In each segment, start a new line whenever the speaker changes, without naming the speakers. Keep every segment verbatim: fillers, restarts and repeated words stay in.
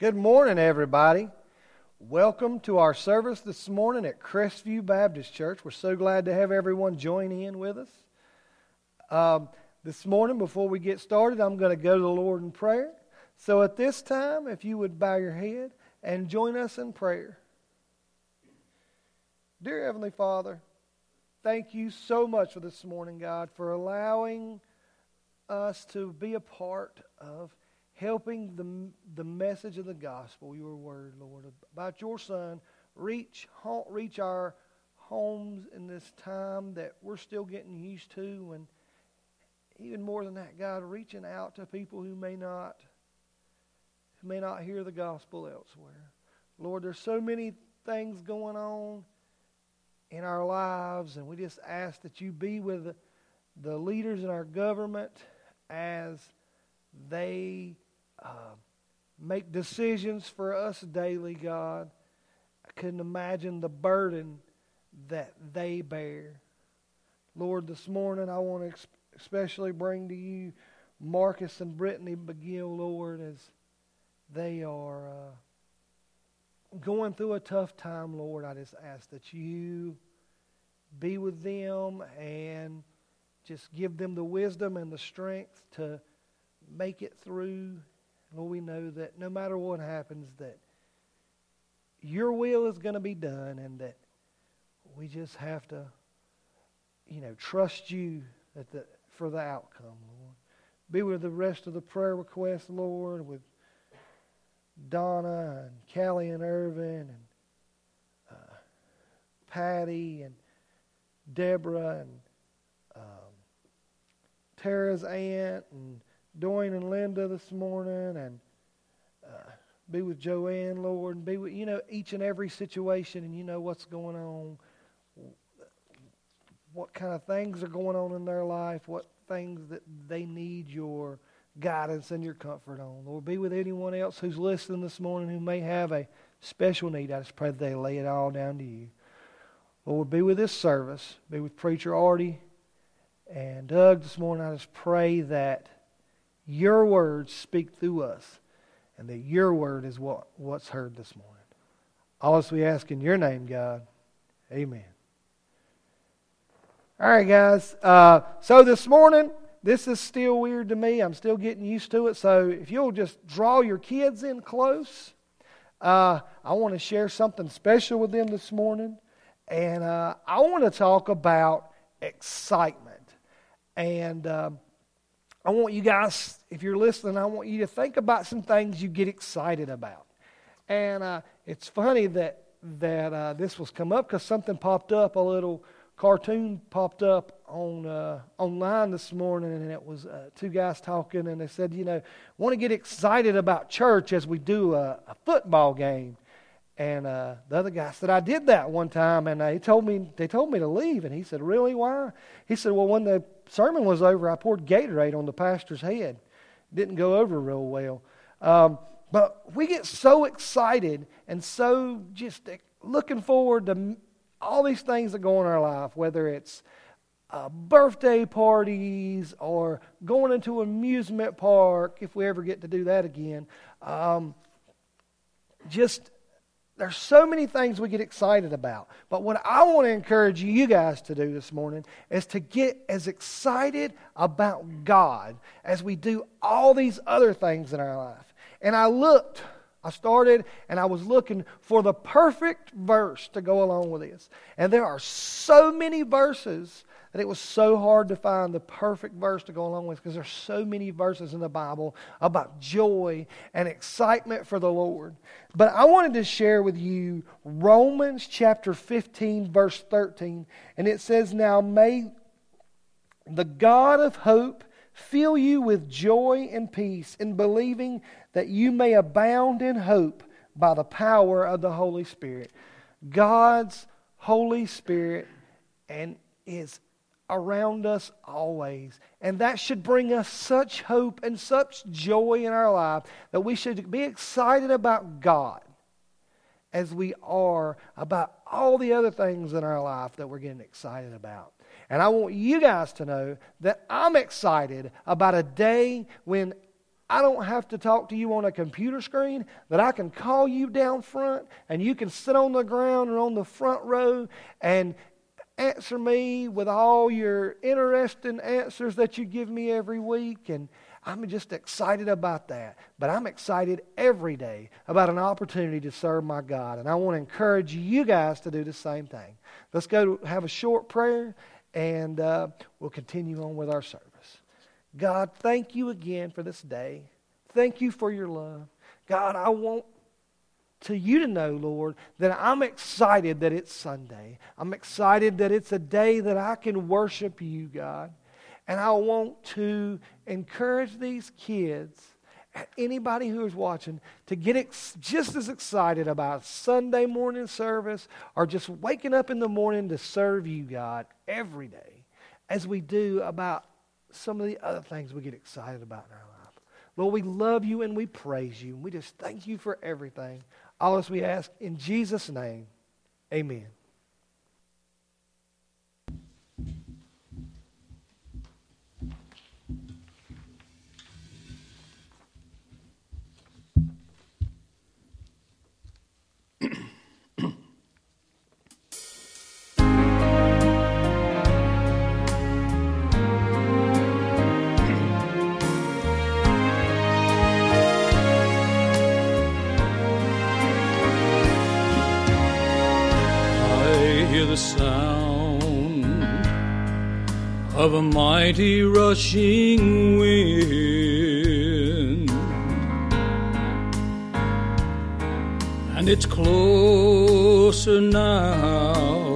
Good morning, everybody. Welcome to our service this morning at Crestview Baptist Church. We're so glad to have everyone join in with us. Um, this morning, before we get started, I'm going to go to the Lord in prayer. So at this time, if you would bow your head and join us in prayer. Dear Heavenly Father, thank you so much for this morning, God, for allowing us to be a part of helping the, the message of the gospel, your word, Lord, about your Son, reach reach our homes in this time that we're still getting used to, and even more than that, God, reaching out to people who may not who may not hear the gospel elsewhere. Lord, there's so many things going on in our lives, and we just ask that you be with the, the leaders in our government as they Uh, make decisions for us daily, God. I couldn't imagine the burden that they bear. Lord, this morning I want to ex- especially bring to you Marcus and Brittany McGill, Lord, as they are uh, going through a tough time, Lord. I just ask that you be with them and just give them the wisdom and the strength to make it through. Lord, we know that no matter what happens, that your will is going to be done, and that we just have to, you know, trust you at the, for the outcome, Lord. Be with the rest of the prayer requests, Lord, with Donna and Callie and Irvin and uh, Patty and Deborah and um, Tara's aunt and Dwayne and Linda this morning, and uh, be with Joanne, Lord, and be with, you know, each and every situation, and you know what's going on, what kind of things are going on in their life, what things that they need your guidance and your comfort on. Lord, be with anyone else who's listening this morning who may have a special need. I just pray that they lay it all down to you. Lord, be with this service. Be with Preacher Artie and Doug this morning. I just pray that your words speak through us, and that your word is what, what's heard this morning. All this we ask in your name, God. Amen. All right, guys. Uh, so this morning, this is still weird to me. I'm still getting used to it. So if you'll just draw your kids in close, uh, I want to share something special with them this morning. And uh, I want to talk about excitement. And Uh, I want you guys, if you're listening, I want you to think about some things you get excited about. And uh, it's funny that that uh, this was come up because something popped up, a little cartoon popped up on uh, online this morning, and it was uh, two guys talking, and they said, you know, want to get excited about church as we do a, a football game. And uh, the other guy said, I did that one time, and they told me they told me to leave. And he said, really, why? He said, well, when the sermon was over, I poured Gatorade on the pastor's head. Didn't go over real well. Um, but we get so excited and so just looking forward to all these things that go on in our life, whether it's uh, birthday parties or going into an amusement park, if we ever get to do that again. Um, just... There's so many things we get excited about. But what I want to encourage you guys to do this morning is to get as excited about God as we do all these other things in our life. And I looked, I started, and I was looking for the perfect verse to go along with this. And there are so many verses that it was so hard to find the perfect verse to go along with, because there's so many verses in the Bible about joy and excitement for the Lord. But I wanted to share with you Romans chapter fifteen, verse thirteen. And it says, now may the God of hope fill you with joy and peace in believing, that you may abound in hope by the power of the Holy Spirit. God's Holy Spirit and is around us always. And that should bring us such hope and such joy in our life that we should be excited about God as we are about all the other things in our life that we're getting excited about. And I want you guys to know that I'm excited about a day when I don't have to talk to you on a computer screen, that I can call you down front and you can sit on the ground or on the front row and answer me with all your interesting answers that you give me every week. And I'm just excited about that. But I'm excited every day about an opportunity to serve my God. And I want to encourage you guys to do the same thing. Let's go have a short prayer, and uh, we'll continue on with our service. God, thank you again for this day. Thank you for your love. God, I want to you to know, Lord, that I'm excited that it's Sunday. I'm excited that it's a day that I can worship you, God. And I want to encourage these kids, anybody who is watching, to get ex- just as excited about Sunday morning service or just waking up in the morning to serve you, God, every day as we do about some of the other things we get excited about in our life. Lord, we love you and we praise you. And we just thank you for everything. All this we ask in Jesus' name. Amen.
The sound of a mighty rushing wind, and it's closer now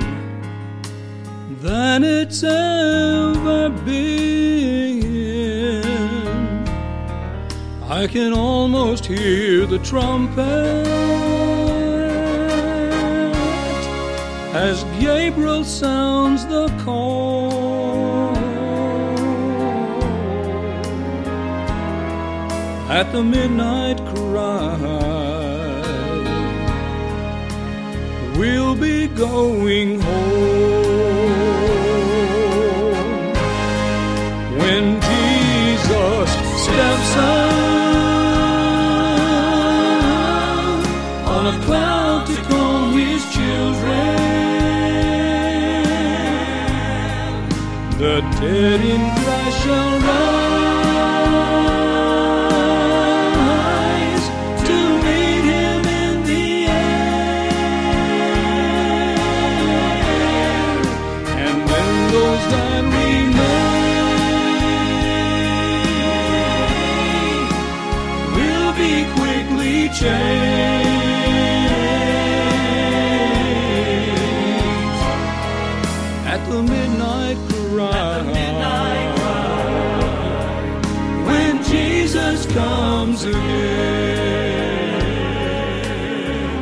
than it's ever been. I can almost hear the trumpet as Gabriel sounds the call. At the midnight cry, we'll be going home. When Jesus steps out on a cloud to call his children, the dead in Christ shall rise to meet him in the air. And then those that remain will be quickly changed. At the midnight when Jesus comes again.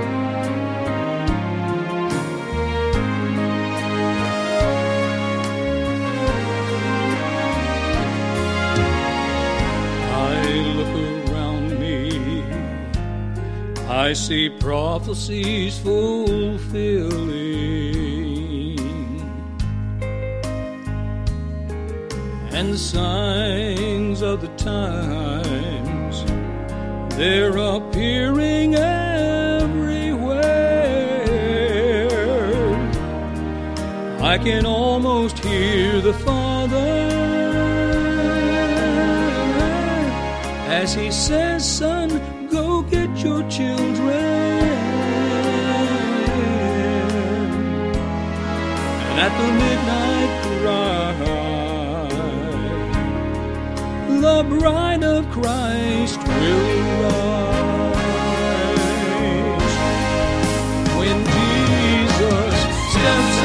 I look around me, I see prophecies fulfilling, and the signs of the times, they're appearing everywhere. I can almost hear the Father as he says, "Son, go get your children." And at the midnight cry, the bride of Christ will rise. When Jesus steps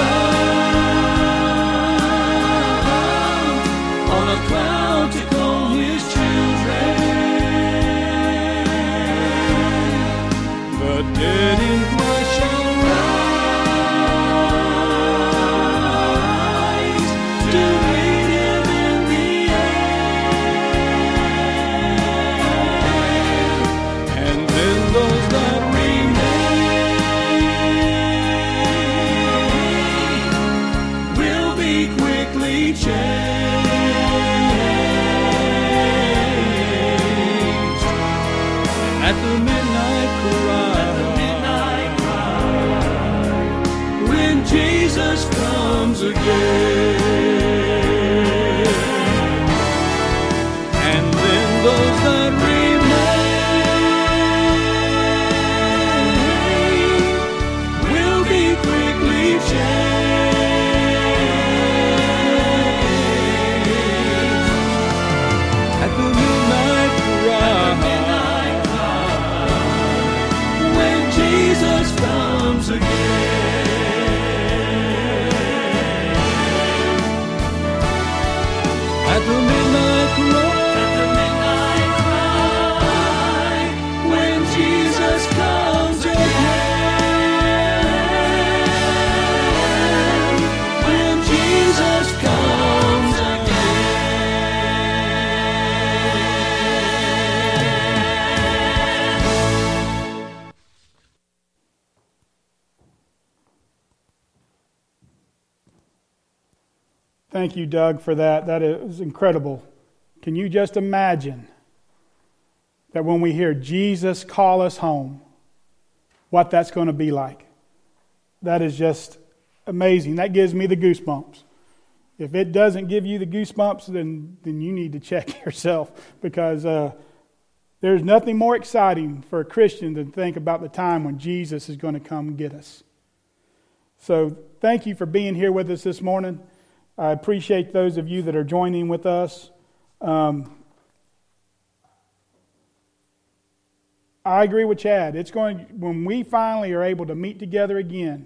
out on a cloud to call his children, the dead in Christ shall rise to meet him in the air. And then those that remain will be quickly changed. Jesus comes again. And then those that remain will be quickly changed. At the midnight cry, when Jesus comes again. At the midnight cry, at the midnight cry, when Jesus comes again, when Jesus comes again.
Thank you, Doug, for that. That is incredible. Can you just imagine that when we hear Jesus call us home, what that's going to be like? That is just amazing. That gives me the goosebumps. If it doesn't give you the goosebumps, then, then you need to check yourself, because uh, there's nothing more exciting for a Christian than think about the time when Jesus is going to come get us. So thank you for being here with us this morning. I appreciate those of you that are joining with us. Um, I agree with Chad. It's going when we finally are able to meet together again.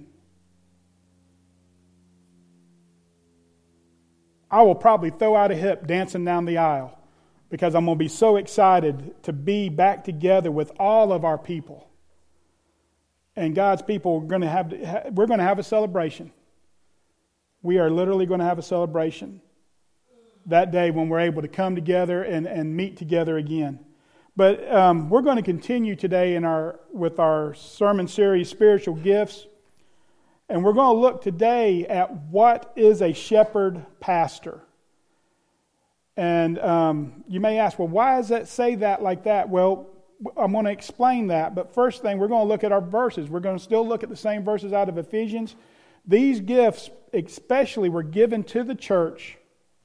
I will probably throw out a hip dancing down the aisle, because I'm going to be so excited to be back together with all of our people. And God's people are going to have we're going to have a celebration. We are literally going to have a celebration that day when we're able to come together and, and meet together again. But um, we're going to continue today in our with our sermon series, Spiritual Gifts. And we're going to look today at what is a shepherd pastor. And um, you may ask, well, why does that say that like that? Well, I'm going to explain that. But first thing, we're going to look at our verses. We're going to still look at the same verses out of Ephesians. These gifts especially were given to the church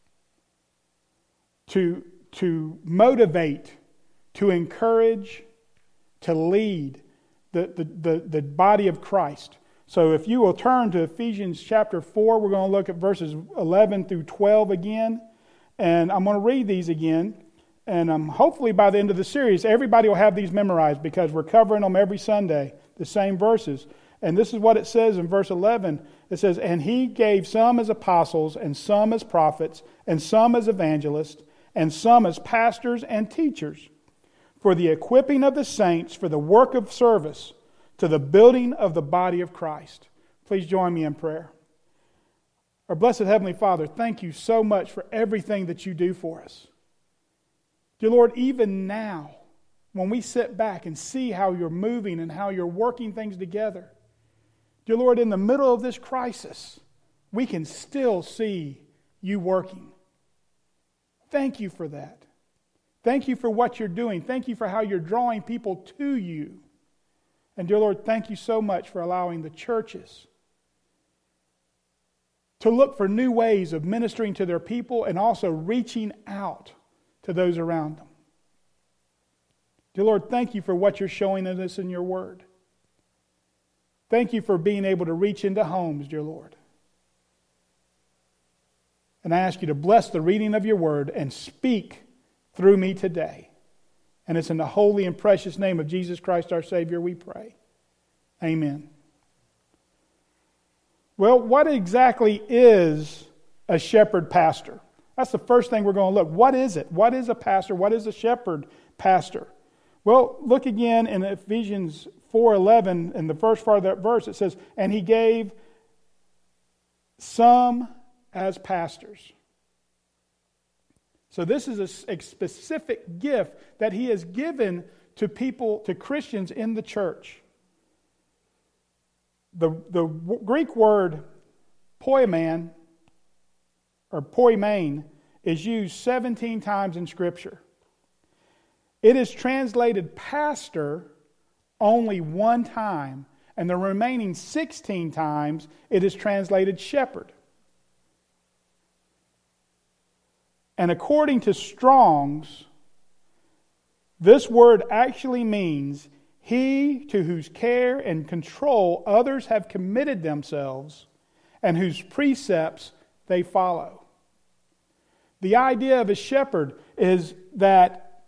to, to motivate, to encourage, to lead the, the, the, the body of Christ. So if you will turn to Ephesians chapter four, we're going to look at verses eleven through twelve again. And I'm going to read these again. And um, hopefully by the end of the series, everybody will have these memorized, because we're covering them every Sunday, the same verses. And this is what it says in verse eleven. It says, "And he gave some as apostles, and some as prophets, and some as evangelists, and some as pastors and teachers, for the equipping of the saints, for the work of service, to the building of the body of Christ." Please join me in prayer. Our blessed Heavenly Father, thank you so much for everything that you do for us. Dear Lord, even now, when we sit back and see how you're moving and how you're working things together, dear Lord, in the middle of this crisis, we can still see you working. Thank you for that. Thank you for what you're doing. Thank you for how you're drawing people to you. And dear Lord, thank you so much for allowing the churches to look for new ways of ministering to their people and also reaching out to those around them. Dear Lord, thank you for what you're showing us in your word. Thank you for being able to reach into homes, dear Lord. And I ask you to bless the reading of your word and speak through me today. And it's in the holy and precious name of Jesus Christ our Savior we pray. Amen. Well, what exactly is a shepherd pastor? That's the first thing we're going to look. What is it? What is a pastor? What is a shepherd pastor? Well, look again in Ephesians four eleven, in the first part of that verse. It says, "And he gave some as pastors." So this is a, a specific gift that he has given to people, to Christians in the church. The, the Greek word poimen, or poimen, is used seventeen times in Scripture. It is translated pastor only one time, And the remaining sixteen times it is translated shepherd. And according to Strong's, this word actually means he to whose care and control others have committed themselves and whose precepts they follow. The idea of a shepherd is that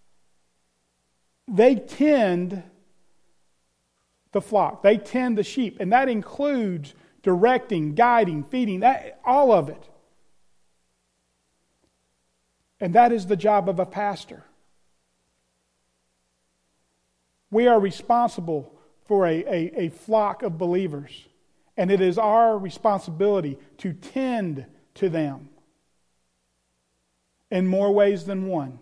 they tend the flock. They tend the sheep. And that includes directing, guiding, feeding, that, all of it. And that is the job of a pastor. We are responsible for a, a, a flock of believers. And it is our responsibility to tend to them in more ways than one.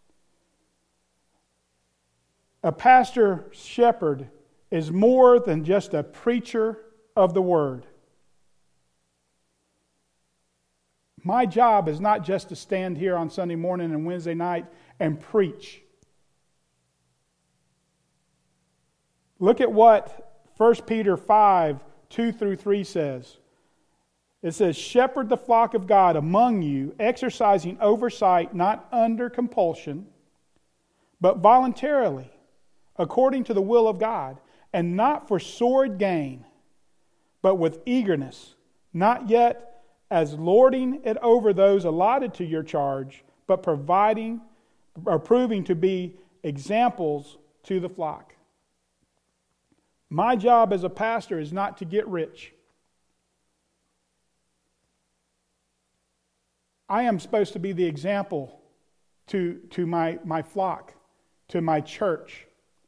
A pastor shepherd is more than just a preacher of the word. My job is not just to stand here on Sunday morning and Wednesday night and preach. Look at what First Peter five, two through three says. It says, "Shepherd the flock of God among you, exercising oversight not under compulsion, but voluntarily, according to the will of God, and not for sordid gain, but with eagerness, not yet as lording it over those allotted to your charge, but providing or proving to be examples to the flock." My job as a pastor is not to get rich. I am supposed to be the example to, to my, my flock, to my church.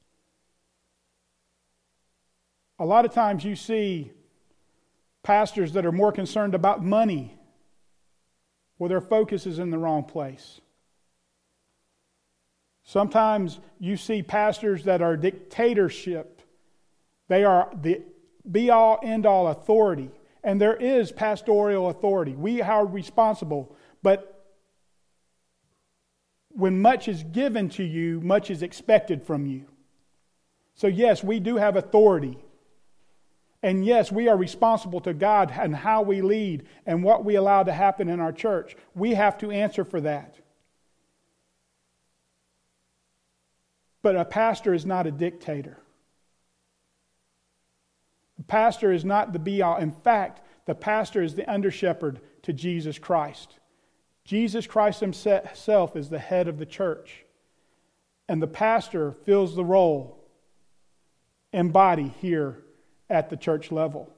A lot of times you see pastors that are more concerned about money. Well, their focus is in the wrong place. Sometimes you see pastors that are dictatorship. They are the be-all, end-all authority. And there is pastoral authority. We are responsible. But when much is given to you, much is expected from you. So yes, we do have authority. And yes, we are responsible to God and how we lead and what we allow to happen in our church. We have to answer for that. But a pastor is not a dictator. The pastor is not the be-all. In fact, the pastor is the under-shepherd to Jesus Christ. Jesus Christ himself is the head of the church. And the pastor fills the role and body here at the church level.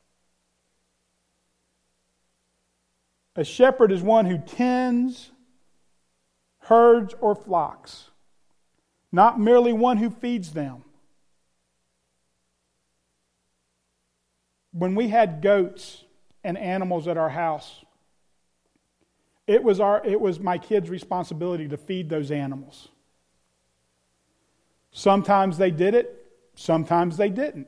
A shepherd is one who tends herds or flocks, not merely one who feeds them. When we had goats and animals at our house, it was our it was my kids' responsibility to feed those animals. Sometimes they did it, sometimes they didn't.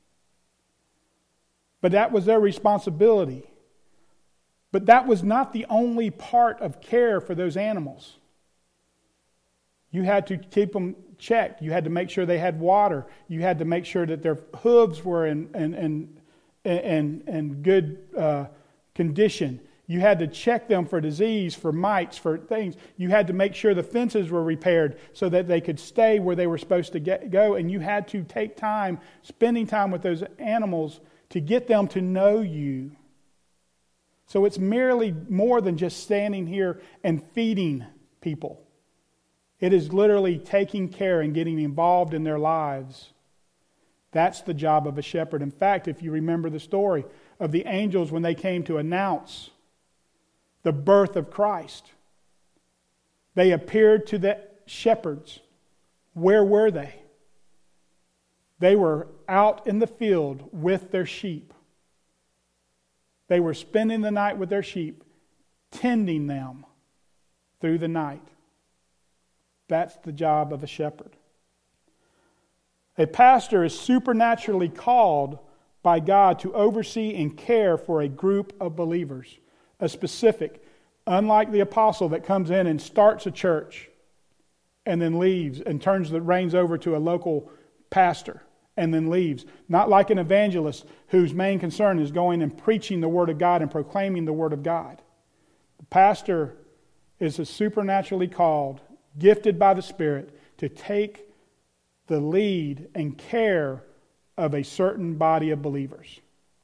But that was their responsibility. But that was not the only part of care for those animals. You had to keep them checked. You had to make sure they had water. You had to make sure that their hooves were in, in, in, in, in good uh, condition. You had to check them for disease, for mites, for things. You had to make sure the fences were repaired so that they could stay where they were supposed to get, go. And you had to take time, spending time with those animals to get them to know you. So it's merely more than just standing here and feeding people. It is literally taking care and getting involved in their lives. That's the job of a shepherd. In fact, if you remember the story of the angels when they came to announce the birth of Christ, they appeared to the shepherds. Where were they? They were out in the field with their sheep. They were spending the night with their sheep, tending them through the night. That's the job of a shepherd. A pastor is supernaturally called by God to oversee and care for a group of believers. A specific, unlike the apostle that comes in and starts a church and then leaves and turns the reins over to a local pastor and then leaves. Not like an evangelist whose main concern is going and preaching the Word of God and proclaiming the Word of God. The pastor is a supernaturally called, gifted by the Spirit, to take the lead and care of a certain body of believers.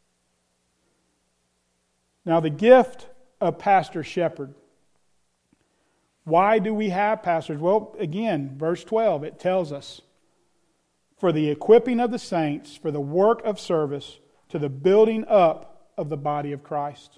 Now, the gift of pastor shepherd. Why do we have pastors? Well, again, verse twelve, it tells us, for the equipping of the saints, for the work of service, to the building up of the body of Christ.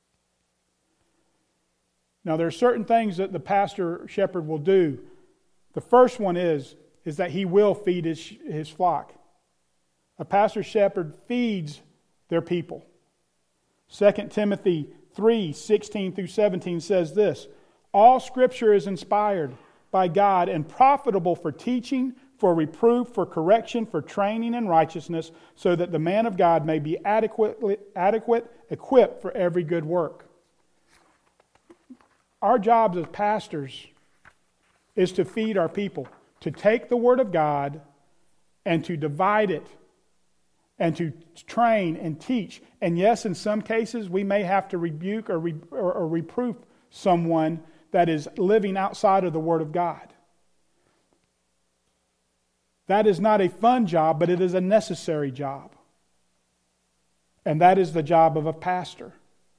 Now, there are certain things that the pastor shepherd will do. The first one is, is that he will feed his, his flock. A pastor shepherd feeds their people. Second Timothy three, sixteen through seventeen says this, all Scripture is inspired by God and profitable for teaching, for reproof, for correction, for training in righteousness, so that the man of God may be adequately, adequate, equipped for every good work. Our jobs as pastors is to feed our people, to take the Word of God and to divide it, and to train and teach. And yes, in some cases, we may have to rebuke or, re, or, or reproof someone that is living outside of the Word of God. That is not a fun job, but it is a necessary job. And that is the job of a pastor.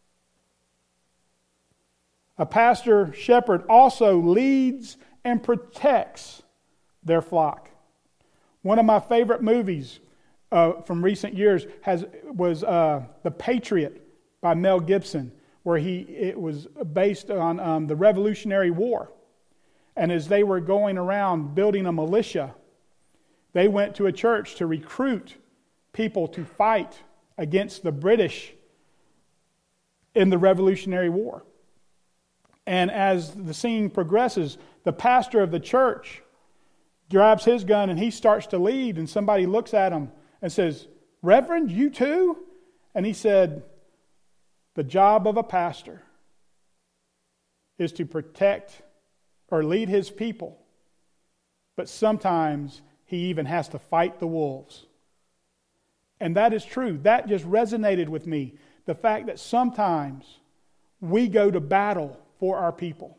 A pastor shepherd also leads and protects their flock. One of my favorite movies uh, from recent years has was uh, The Patriot by Mel Gibson, where he it was based on um, the Revolutionary War. And as they were going around building a militia, they went to a church to recruit people to fight against the British in the Revolutionary War. And as the scene progresses, the pastor of the church grabs his gun and he starts to lead, and somebody looks at him and says, "Reverend, you too?" And he said, the job of a pastor is to protect or lead his people, but sometimes he even has to fight the wolves. And that is true. That just resonated with me. The fact that sometimes we go to battle for our people.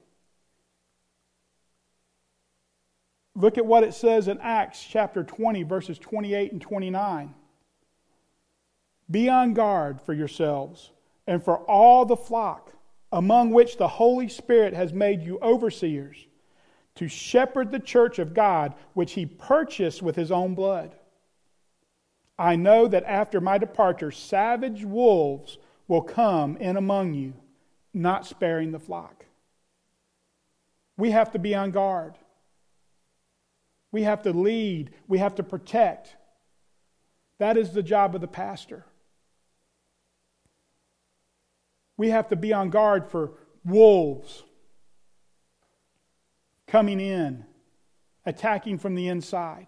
Look at what it says in Acts chapter twenty, verses twenty-eight and twenty-nine. Be on guard for yourselves and for all the flock, among which the Holy Spirit has made you overseers, to shepherd the church of God, which He purchased with His own blood. I know that after my departure, savage wolves will come in among you, not sparing the flock. We have to be on guard. We have to lead. We have to protect. That is the job of the pastor. We have to be on guard for wolves coming in, attacking from the inside.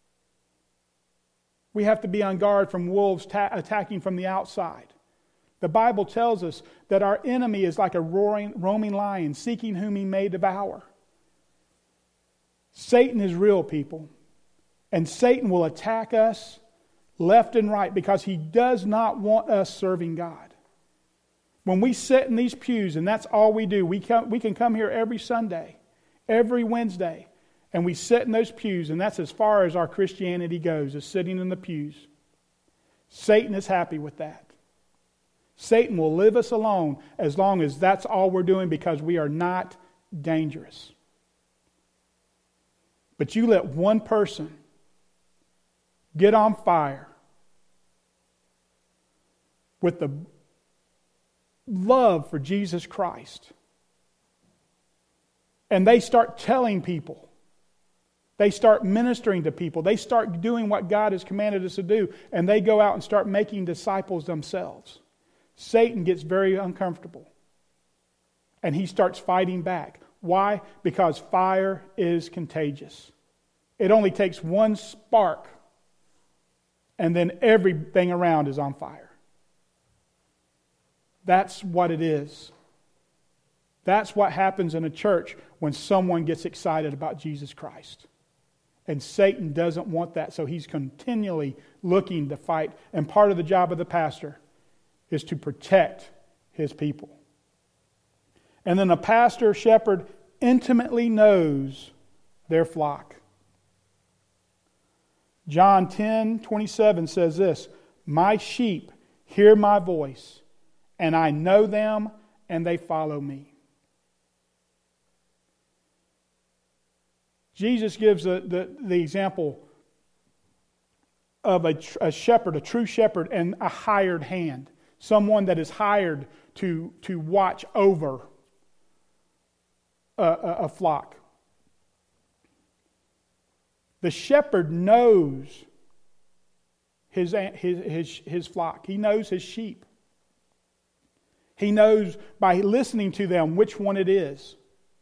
We have to be on guard from wolves ta- attacking from the outside. The Bible tells us that our enemy is like a roaring, roaming lion, seeking whom he may devour. Satan is real, people. And Satan will attack us left and right because he does not want us serving God. When we sit in these pews, and that's all we do, we, come, we can come here every Sunday, every Wednesday, and we sit in those pews, and that's as far as our Christianity goes, is sitting in the pews. Satan is happy with that. Satan will leave us alone as long as that's all we're doing, because we are not dangerous. But you let one person get on fire with the love for Jesus Christ, and they start telling people, they start ministering to people, they start doing what God has commanded us to do, and they go out and start making disciples themselves. Satan gets very uncomfortable, and he starts fighting back. Why? Because fire is contagious. It only takes one spark, and then everything around is on fire. That's what it is. That's what happens in a church when someone gets excited about Jesus Christ. And Satan doesn't want that, so he's continually looking to fight. And part of the job of the pastor is to protect his people. And then a pastor, shepherd, intimately knows their flock. John ten twenty-seven says this, "My sheep hear my voice, and I know them, and they follow me." Jesus gives the, the, the example of a, a shepherd, a true shepherd, and a hired hand. Someone that is hired to, to watch over a, a, a flock. The shepherd knows his, his, his, his flock. He knows his sheep. He knows by listening to them which one it is.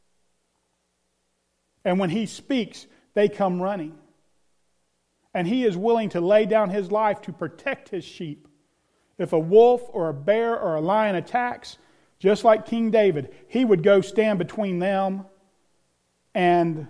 And when he speaks, they come running. And he is willing to lay down his life to protect his sheep. If a wolf or a bear or a lion attacks, just like King David, he would go stand between them and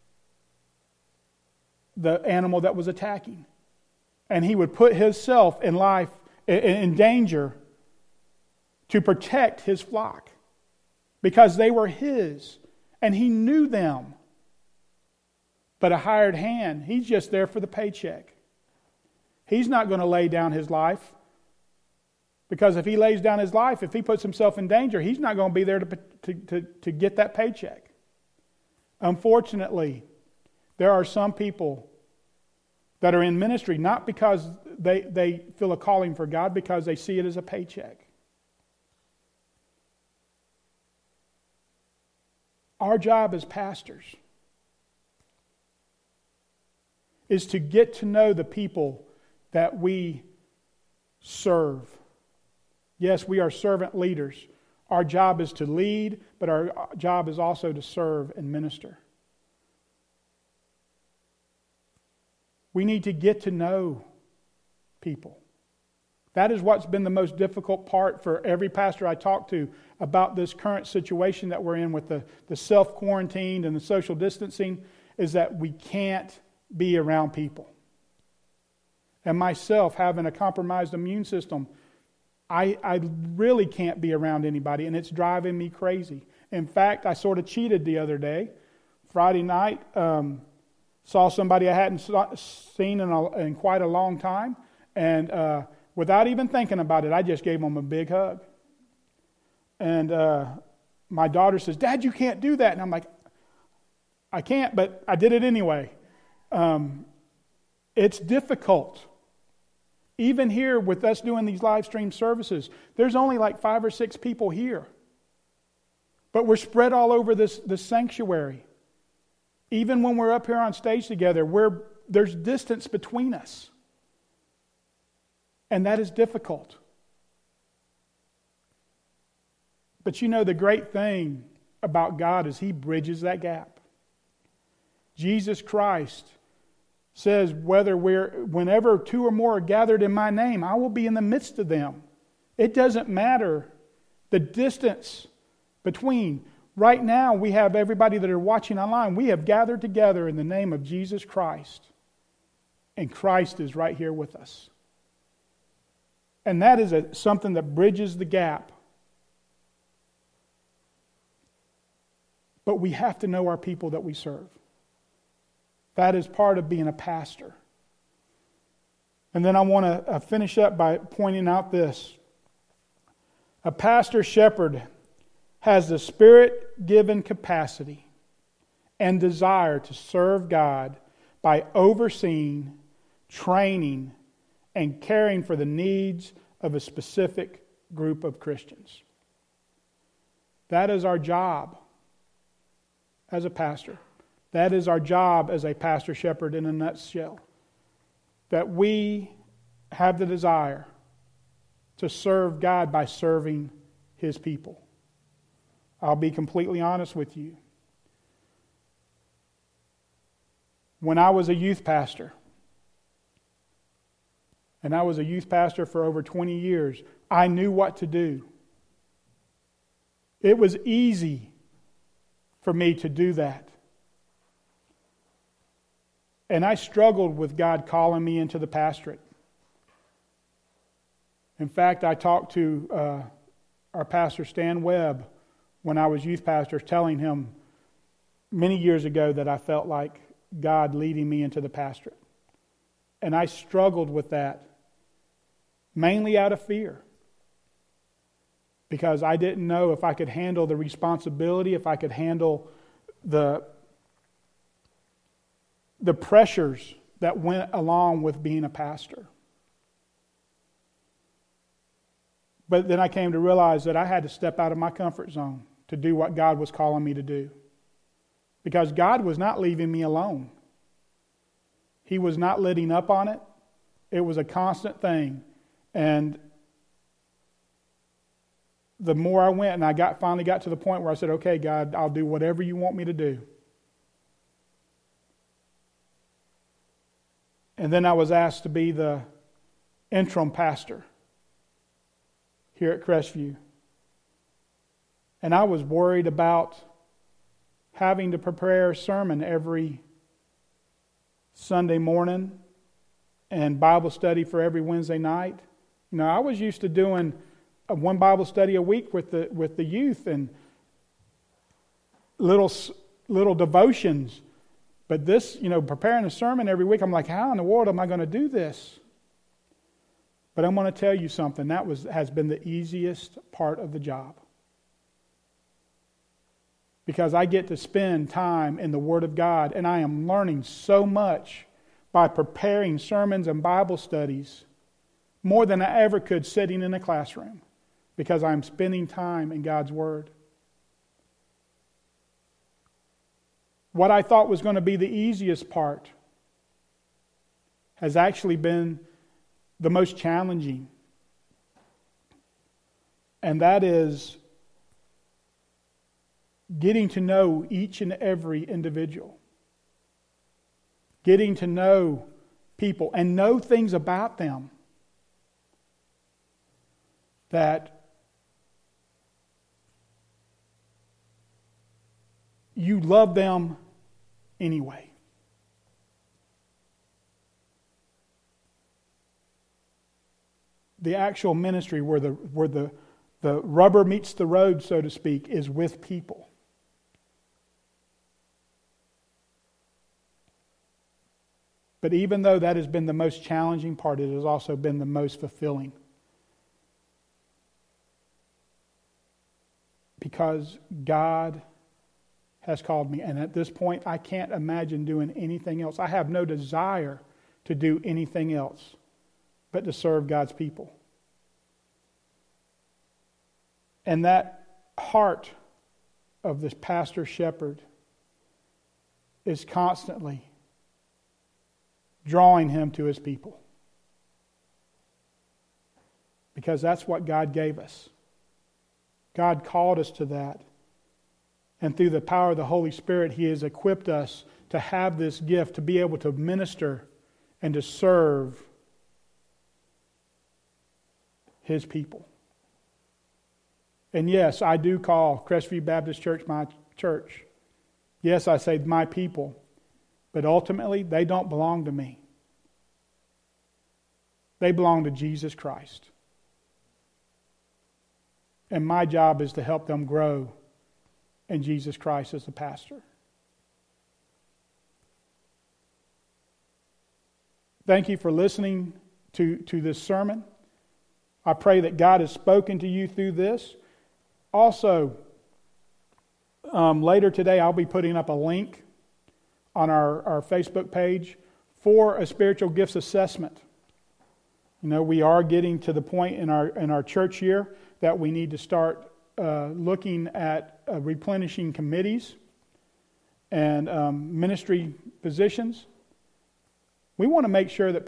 the animal that was attacking. And he would put himself in life in danger to protect his flock because they were his and he knew them. But a hired hand, he's just there for the paycheck. He's not going to lay down his life. Because if he lays down his life, if he puts himself in danger, he's not going to be there to, to, to, to get that paycheck. Unfortunately, there are some people that are in ministry not because they, they feel a calling for God, because they see it as a paycheck. Our job as pastors is to get to know the people that we serve. Yes, we are servant leaders. Our job is to lead, but our job is also to serve and minister. We need to get to know people. That is what's been the most difficult part for every pastor I talk to about this current situation that we're in with the, the self-quarantined and the social distancing, is that we can't be around people. And myself, having a compromised immune system, I, I really can't be around anybody, and it's driving me crazy. In fact, I sort of cheated the other day. Friday night, um, saw somebody I hadn't seen in, a, in quite a long time, and uh, without even thinking about it, I just gave them a big hug. And uh, my daughter says, "Dad, you can't do that." And I'm like, I can't, but I did it anyway. Um, it's difficult. Even here with us doing these live stream services, there's only like five or six people here. But we're spread all over this, this sanctuary. Even when we're up here on stage together, we're, there's distance between us. And that is difficult. But you know, the great thing about God is He bridges that gap. Jesus Christ says, whether we're, whenever two or more are gathered in my name, I will be in the midst of them. It doesn't matter the distance between. Right now, we have everybody that are watching online. We have gathered together in the name of Jesus Christ. And Christ is right here with us. And that is a, something that bridges the gap. But we have to know our people that we serve. That is part of being a pastor. And then I want to finish up by pointing out this. A pastor shepherd has the Spirit-given capacity and desire to serve God by overseeing, training, and caring for the needs of a specific group of Christians. That is our job as a pastor. That is our job as a pastor shepherd in a nutshell. That we have the desire to serve God by serving His people. I'll be completely honest with you. When I was a youth pastor, and I was a youth pastor for over twenty years, I knew what to do. It was easy for me to do that. And I struggled with God calling me into the pastorate. In fact, I talked to uh, our pastor, Stan Webb, when I was youth pastor, telling him many years ago that I felt like God leading me into the pastorate. And I struggled with that, mainly out of fear. Because I didn't know if I could handle the responsibility, if I could handle the, the pressures that went along with being a pastor. But then I came to realize that I had to step out of my comfort zone to do what God was calling me to do. Because God was not leaving me alone. He was not letting up on it. It was a constant thing. And the more I went, and I got finally got to the point where I said, okay, God, I'll do whatever you want me to do. And then I was asked to be the interim pastor here at Crestview. And I was worried about having to prepare a sermon every Sunday morning and Bible study for every Wednesday night. You know, I was used to doing a one Bible study a week with the with the youth and little little devotions. But this, you know, preparing a sermon every week, I'm like, how in the world am I going to do this? But I'm going to tell you something. That was has been the easiest part of the job. Because I get to spend time in the Word of God, and I am learning so much by preparing sermons and Bible studies, more than I ever could sitting in a classroom, because I'm spending time in God's Word. What I thought was going to be the easiest part has actually been the most challenging. And that is getting to know each and every individual. Getting to know people and know things about them that you love them anyway. The actual ministry where the where the, the rubber meets the road, so to speak, is with people. But even though that has been the most challenging part, it has also been the most fulfilling. Because God has called me. And at this point, I can't imagine doing anything else. I have no desire to do anything else but to serve God's people. And that heart of this pastor shepherd is constantly drawing him to his people. Because that's what God gave us. God called us to that. And through the power of the Holy Spirit, He has equipped us to have this gift, to be able to minister and to serve His people. And yes, I do call Crestview Baptist Church my church. Yes, I say my people. But ultimately, they don't belong to me. They belong to Jesus Christ. And my job is to help them grow in Jesus Christ as the pastor. Thank you for listening to, to this sermon. I pray that God has spoken to you through this. Also, um, later today I'll be putting up a link on our, our Facebook page for a spiritual gifts assessment. You know, we are getting to the point in our in our church year that we need to start uh, looking at uh, replenishing committees and um, ministry positions. We want to make sure that